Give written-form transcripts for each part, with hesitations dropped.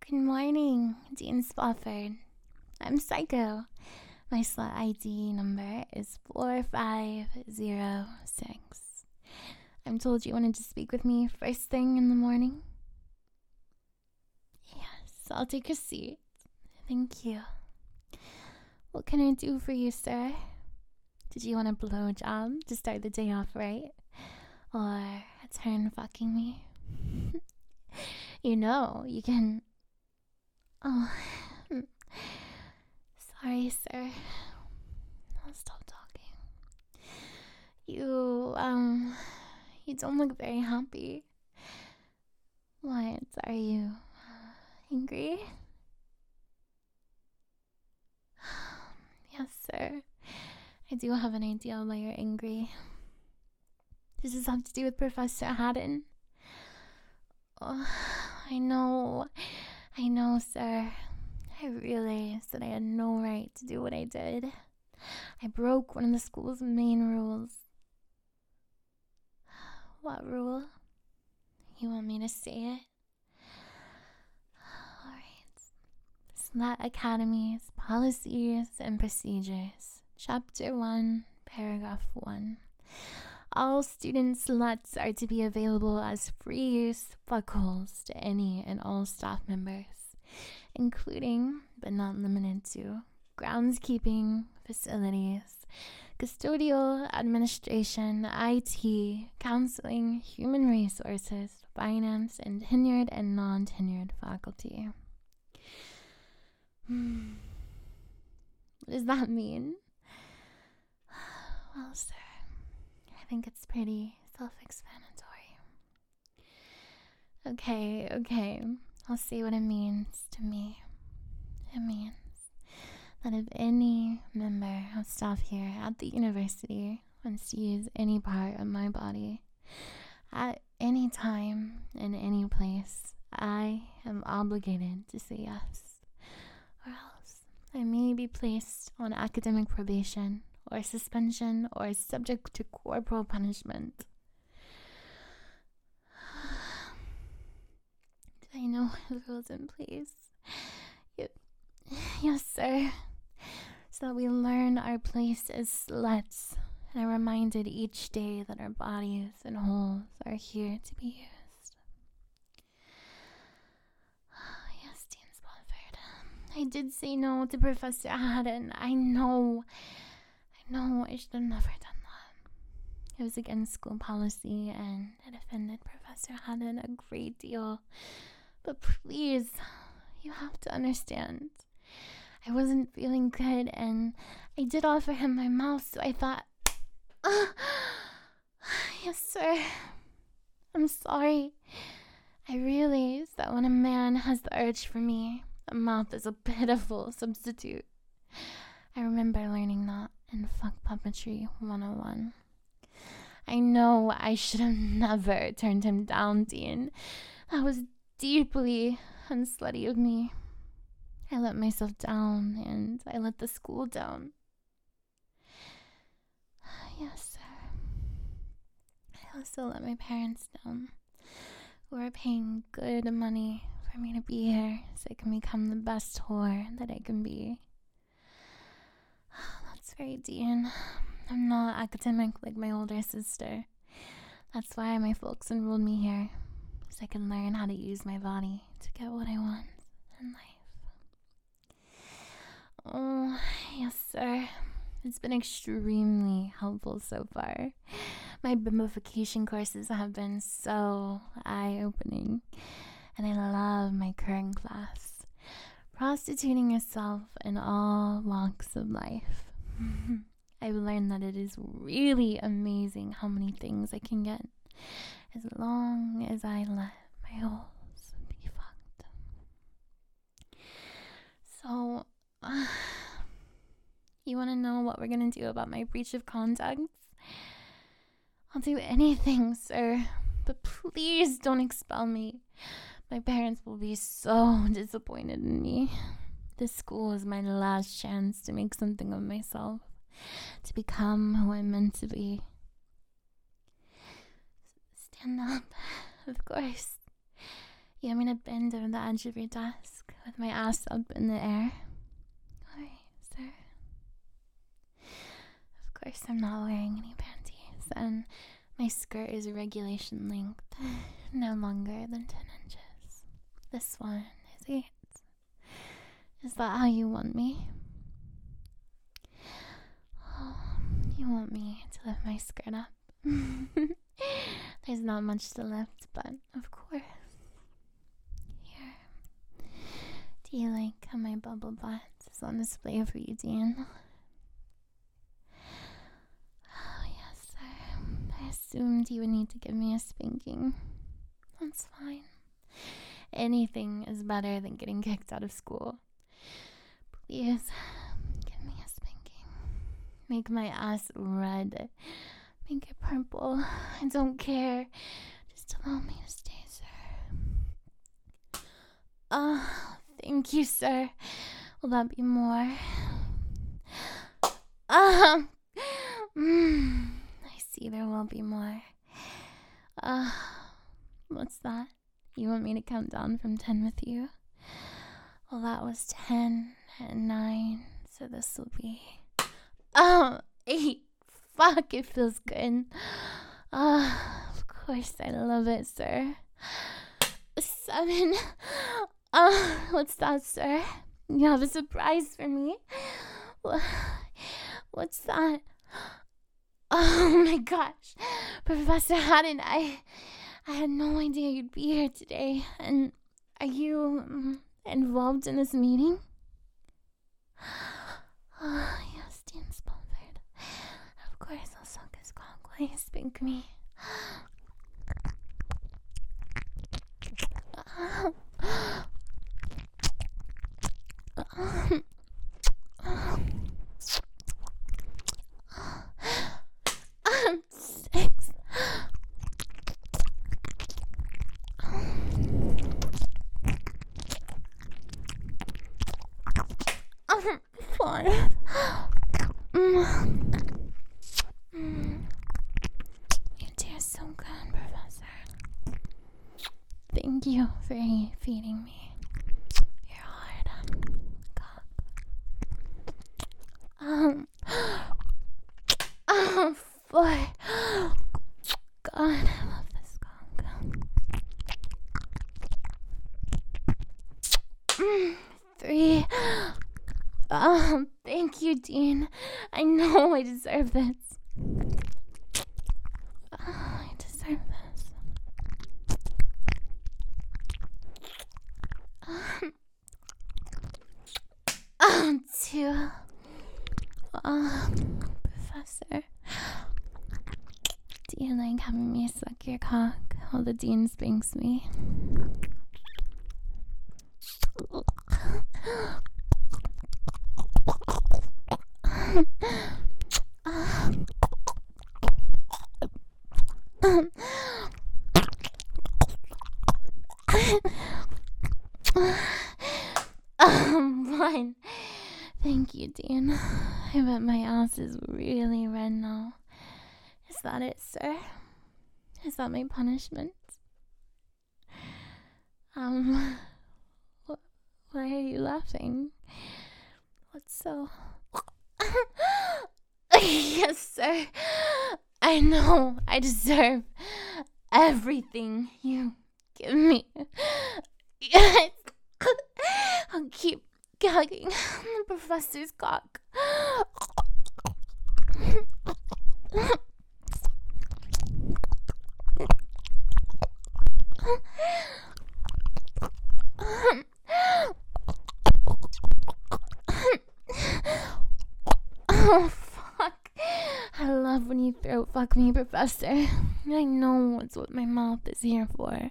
Good morning, Dean Spofford. I'm Psycho. My slut ID number is 4506. I'm told you wanted to speak with me first thing in the morning. Yes, I'll take a seat. Thank you. What can I do for you, sir? Did you want a blowjob to start the day off right? Or a turn fucking me? You know, you can... Oh, sorry, sir. I'll stop talking. You don't look very happy. What, are you angry? Yes, sir. I do have an idea why you're angry. Does this have to do with Professor Haddon? Oh, I know, sir. I realized that I had no right to do what I did. I broke one of the school's main rules. What rule? You want me to say it? Alright. Slut Academy's Policies and Procedures. Chapter 1, Paragraph 1. All student sluts are to be available as free-use fuckholes to any and all staff members, including, but not limited to, groundskeeping, facilities, custodial, administration, IT, counseling, human resources, finance, and tenured and non-tenured faculty. What does that mean? Well, sir, I think it's pretty self-explanatory. Okay, I'll say what it means to me. It means that if any member of staff here at the university wants to use any part of my body at any time, in any place, I am obligated to say yes, or else I may be placed on academic probation or suspension or subject to corporal punishment. Do I know the rules in place? Yes, sir. So that we learn our place as sluts and are reminded each day that our bodies and holes are here to be used. Yes, Dean Spofford. I did say no to Professor Haddon. I know I should have never done that. It was against school policy and it offended Professor Haddon a great deal. But please, you have to understand. I wasn't feeling good and I did offer him my mouth, so I thought, yes, sir. I'm sorry. I realize that when a man has the urge for me, a mouth is a pitiful substitute. I remember learning that in Fuck Puppetry 101. I know I should have never turned him down, Dean. That was deeply unslutty of me. I let myself down, and I let the school down. Yes, sir. I also let my parents down, who are paying good money for me to be here so I can become the best whore that I can be. That's right, Dean. I'm not academic like my older sister. That's why my folks enrolled me here, so I can learn how to use my body to get what I want in life. Oh, yes, sir. It's been extremely helpful so far. My bimbofication courses have been so eye-opening, and I love my current class. Prostituting yourself in all walks of life. I've learned that it is really amazing how many things I can get as long as I let my holes be fucked. So, you want to know what we're going to do about my breach of contract? I'll do anything, sir, but please don't expel me. My parents will be so disappointed in me. This school is my last chance to make something of myself, to become who I'm meant to be. Stand up, of course. Do you want me to bend over the edge of your desk with my ass up in the air? Alright, sir. Of course, I'm not wearing any panties, and my skirt is regulation length, no longer than 10 inches. This one is 8. Is that how you want me? Oh, you want me to lift my skirt up? There's not much to lift, but of course. Here. Do you like how my bubble butt is on display for you, Dean? Oh, yes, sir. I assumed you would need to give me a spanking. That's fine. Anything is better than getting kicked out of school. Please, give me a spanking. Make my ass red. Make it purple. I don't care. Just allow me to stay, sir. Thank you, sir. Will that be more? I see there will be more. What's that? You want me to count down from 10 with you? Well, that was 10 and 9, so this will be 8. Fuck, it feels good. Of course, I love it, sir. 7. What's that, sir? You have a surprise for me? What's that? Oh my gosh, Professor Haddon, I had no idea you'd be here today. And are you involved in this meeting? Yes, Dean Spalford. Of course, I'll suck his cock while you spank me. I'm 6. I'm 4. You do so good, Professor. Thank you for feeding me your hard cock. Oh, 4. God, I love this cock. 3. Thank you, Dean. I know I deserve this. I deserve this. 2. Professor, do you like having me suck your cock while the Dean spanks me? Fine. Thank you, Dean. I bet my ass is really red now. Is that it, sir? Is that my punishment? Why are you laughing? What's so... Yes, sir. I know I deserve everything you give me. Yes. I'll keep gagging the professor's cock. Oh, fuck. I love when you throat fuck me, Professor. I know it's what my mouth is here for.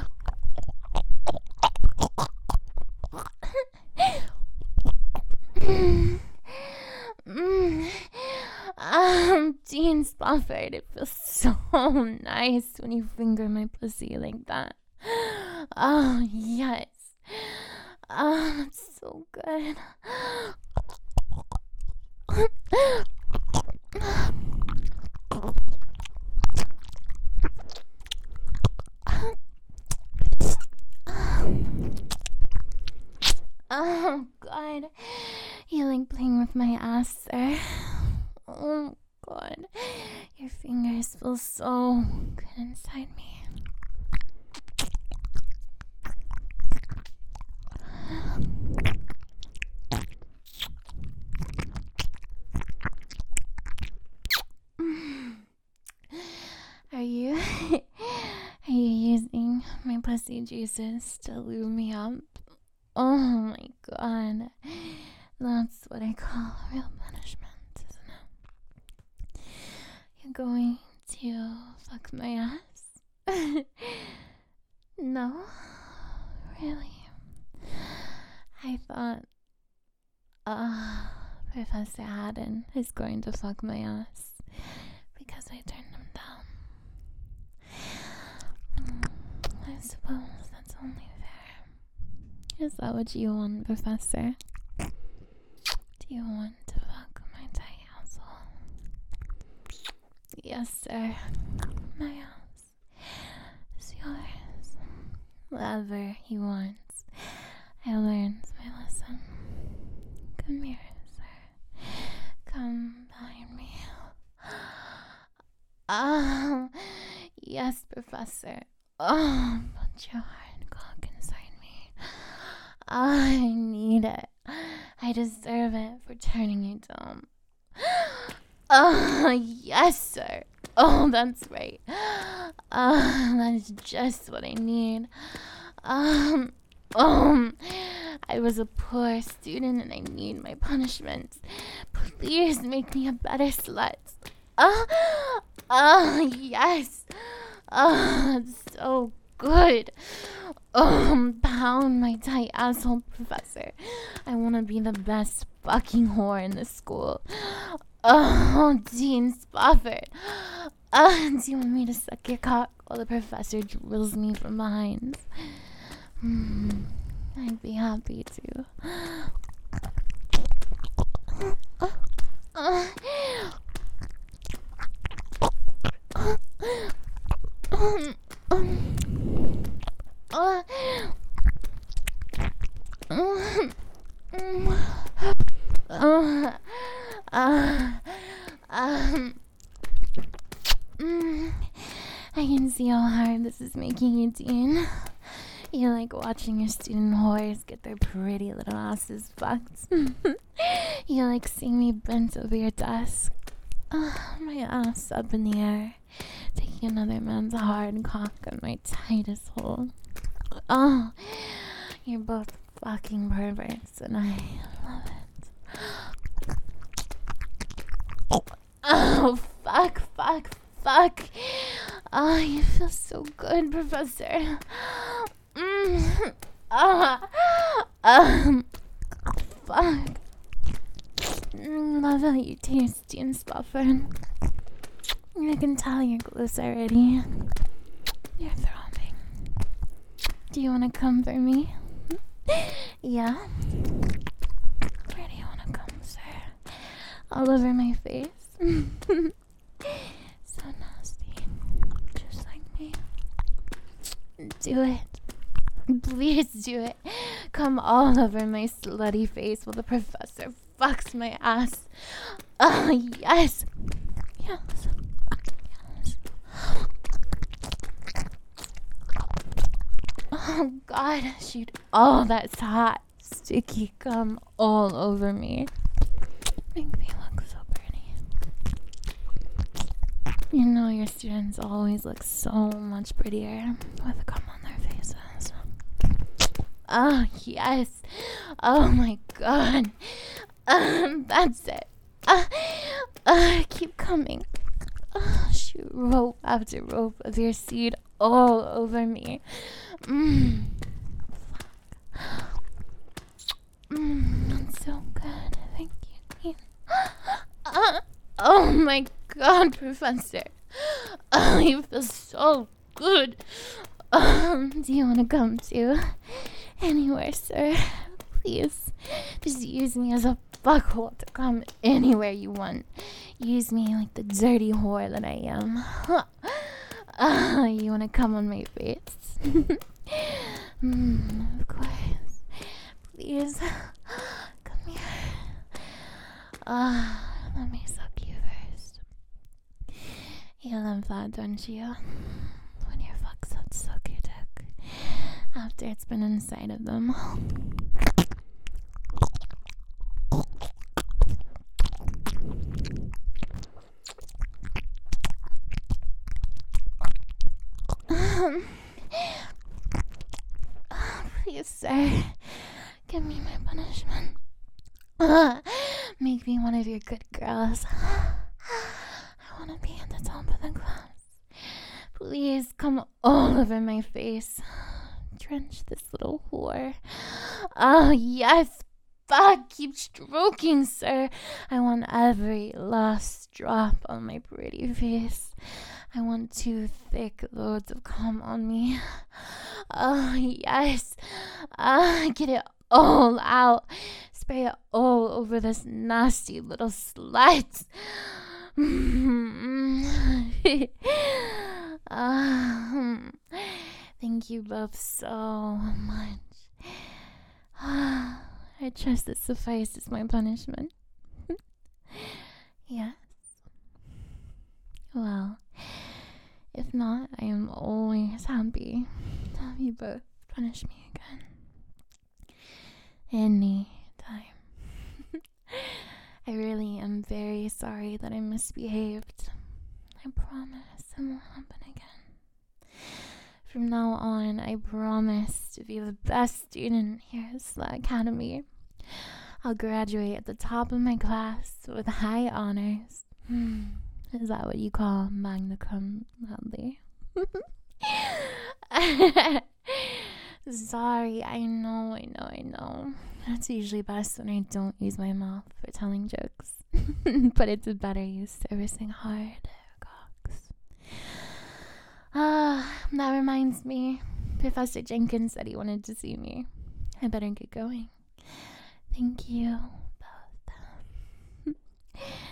Dean Spofford, it feels so nice when you finger my pussy like that. Oh, yes. Oh, it's so good. Oh, God. You like playing with my ass, sir? Oh, God. Your fingers feel so good inside me. Are you using my pussy juices to lube me up? Oh my God. That's what I call real punishment, isn't it? You're going to fuck my ass? No? Really? I thought, Professor Haddon is going to fuck my ass because I turned him down. I suppose that's only fair. Is that what you want, Professor? Do you want to fuck my tight asshole? Yes, sir. My ass is yours. Whatever he wants. I learned my lesson. Come here, sir. Come behind me. Yes, Professor. Put your hard cock inside me. I need it. I deserve it for turning you down. Yes, sir. Oh, that's right. That's just what I need. I was a poor student and I need my punishment. Please make me a better slut. Yes. That's so good. Pound my tight asshole, Professor. I want to be the best fucking whore in the school. Dean Spofford. Do you want me to suck your cock while the professor drills me from behind? I'd be happy to. I can see how hard this is making you, Dean. You like watching your student whores get their pretty little asses fucked. You like seeing me bent over your desk. My ass up in the air, taking another man's hard cock on my tightest hole. You're both fucking perverts and I love it. Oh, fuck. You feel so good, Professor. Fuck. Love how you taste, Dean Spofford. I can tell you're close already. You're throbbing. Do you want to come for me? Yeah? Where do you want to come, sir? All over my face? So nasty. Just like me. Do it. Please do it. Come all over my slutty face while the professor fucks my ass. Yes. Yes. Oh, God. Shoot. Oh, that's hot. Sticky cum all over me. Make me look so pretty. You know your students always look so much prettier with cum on their faces. Oh, yes. Oh, my God. That's it. Keep coming. Shoot rope after rope of your seed all over me. That's so good. Thank you. Oh my God, Professor. You feel so good. Do you want to come to anywhere, sir? Please, just use me as a fuckhole to come anywhere you want. Use me like the dirty whore that I am. You want to come on my face? Of course. please. Come here. Let me suck you first. You love that, don't you? When your fucks suck your dick after it's been inside of them. Please, sir, give me my punishment. Make me one of your good girls. I want to be at the top of the class. Please come all over my face. Drench this little whore. Oh, yes. Fuck, keep stroking, sir. I want every last drop on my pretty face. I want 2 thick loads of cum on me. Oh, yes. Get it all out. Spray it all over this nasty little slut. Thank you both so much. I trust this suffices my punishment. Yes. Well, if not, I am always happy to have you both punish me again. Any time. I really am very sorry that I misbehaved. I promise it won't happen again. From now on, I promise to be the best student here at Slut Academy. I'll graduate at the top of my class with high honors. Is that what you call magna cum laude? Sorry, I know. It's usually best when I don't use my mouth for telling jokes. But it's a better use servicing hard cocks. That reminds me. Professor Jenkins said he wanted to see me. I better get going. Thank you both.